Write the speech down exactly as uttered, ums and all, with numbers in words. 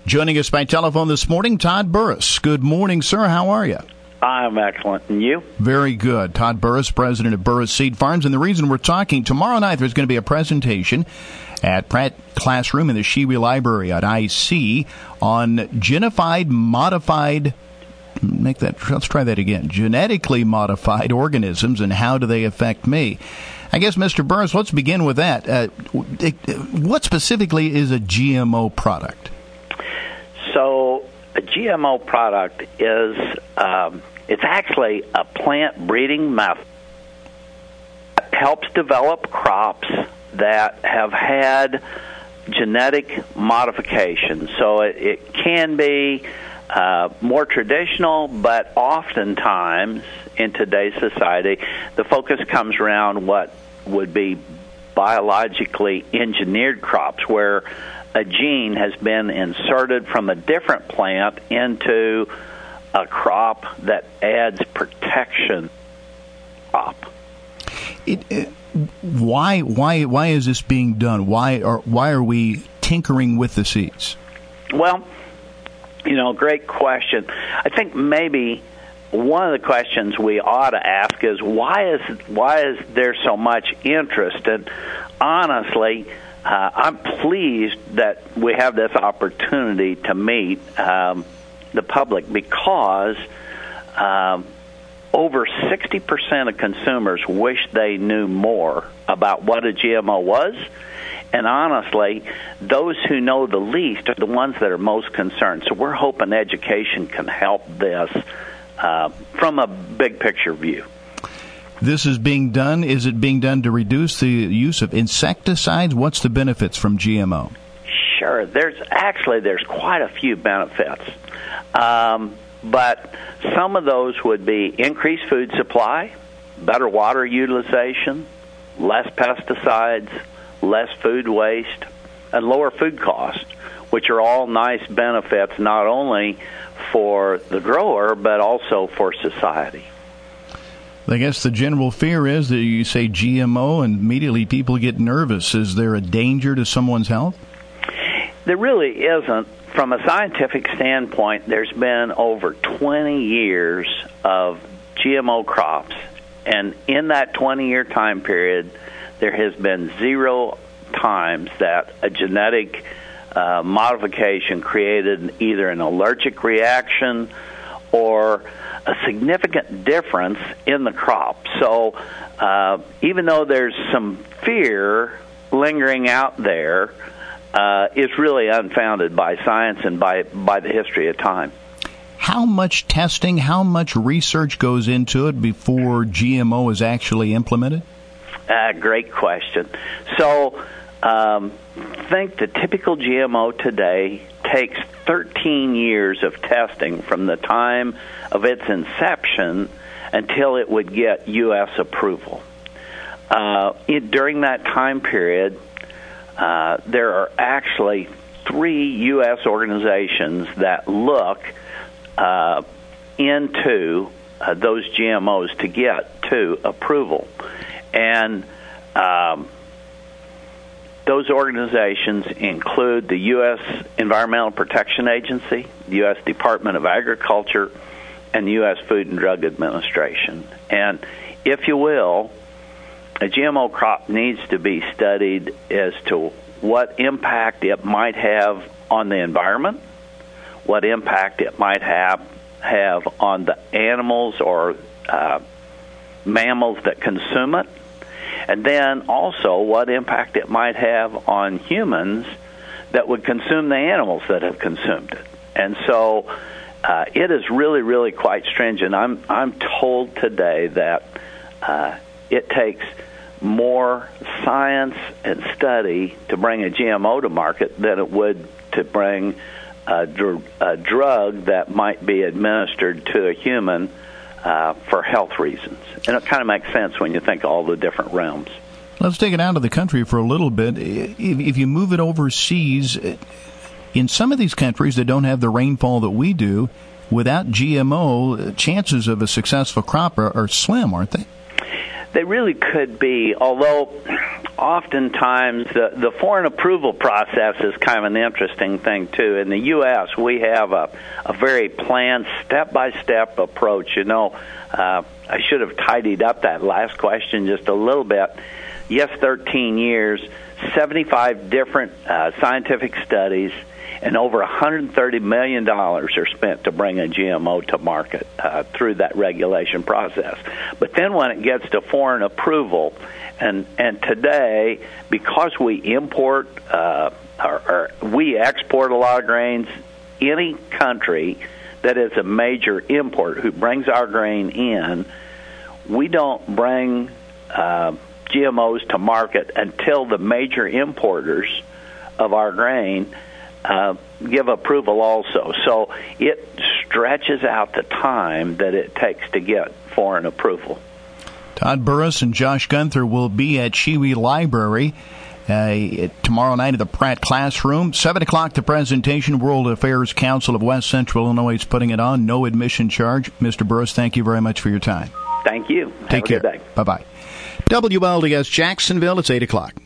Joining us by telephone this morning, Todd Burris. Good morning, sir. How are you? I'm excellent. And you? Very good. Todd Burris, president of Burris Seed Farms. And the reason we're talking, tomorrow night there's going to be a presentation at Pratt Classroom in the Shewey Library at I C on genified, modified, make that, let's try that again, genetically modified organisms and how do they affect me. I guess, Mister Burris, let's begin with that. Uh, what specifically is a G M O product? So a G M O product is, um, it's actually a plant breeding method that helps develop crops that have had genetic modification. So it, it can be uh, more traditional, but oftentimes in today's society, the focus comes around what would be biologically engineered crops, where a gene has been inserted from a different plant into a crop that adds protection crop. It, it, why why why is this being done? Why are why are we tinkering with the seeds? Well, you know, great question. I think maybe one of the questions we ought to ask is why is why is there so much interest? And honestly, Uh, I'm pleased that we have this opportunity to meet um, the public because um, over sixty percent of consumers wish they knew more about what a G M O was. And honestly, those who know the least are the ones that are most concerned. So we're hoping education can help this uh, from a big picture view. This is being done. Is it being done to reduce the use of insecticides? What's the benefits from G M O? Sure. There's actually there's quite a few benefits, um, but some of those would be increased food supply, better water utilization, less pesticides, less food waste, and lower food costs, which are all nice benefits not only for the grower but also for society. I guess the general fear is that you say G M O and immediately people get nervous. Is there a danger to someone's health? There really isn't. From a scientific standpoint, there's been over twenty years of G M O crops, and in that twenty-year time period, there has been zero times that a genetic uh, modification created either an allergic reaction or a significant difference in the crop. So uh, even though there's some fear lingering out there, uh, it's really unfounded by science and by, by the history of time. How much testing, how much research goes into it before G M O is actually implemented? Uh, great question. So um, think the typical G M O today takes thirteen years of testing from the time of its inception until it would get U S approval. Uh, it, during that time period, uh, there are actually three U S organizations that look uh, into uh, those G M Os to get to approval. And um, those organizations include the U S Environmental Protection Agency, the U S Department of Agriculture, and the U S Food and Drug Administration. And if you will, a G M O crop needs to be studied as to what impact it might have on the environment, what impact it might have, have on the animals or uh, mammals that consume it, and then also what impact it might have on humans that would consume the animals that have consumed it. And so uh, it is really, really quite stringent. I'm I'm told today that uh, it takes more science and study to bring a G M O to market than it would to bring a, dr- a drug that might be administered to a human uh, for health reasons. And it kind of makes sense when you think of all the different realms. Let's take it out of the country for a little bit. If, if you move it overseas, in some of these countries that don't have the rainfall that we do, without G M O, chances of a successful crop are, are slim, aren't they? They really could be, although oftentimes the, the foreign approval process is kind of an interesting thing, too. In the U S, we have a, a very planned, step-by-step approach. You know, uh, I should have tidied up that last question just a little bit. Yes, thirteen years, seventy-five different uh, scientific studies, and over one hundred thirty million dollars are spent to bring a G M O to market uh, through that regulation process. But then when it gets to foreign approval, and and today, because we import uh, or, or we export a lot of grains, any country that is a major importer who brings our grain in, we don't bring uh, G M Os to market until the major importers of our grain Uh, give approval also. So it stretches out the time that it takes to get foreign approval. Todd Burris and Josh Gunther will be at Shiwi Library uh, tomorrow night at the Pratt Classroom. seven o'clock, the presentation. World Affairs Council of West Central Illinois is putting it on. No admission charge. Mister Burris, thank you very much for your time. Thank you. Take Have care. a good day. Bye-bye. W L D S Jacksonville, it's eight o'clock.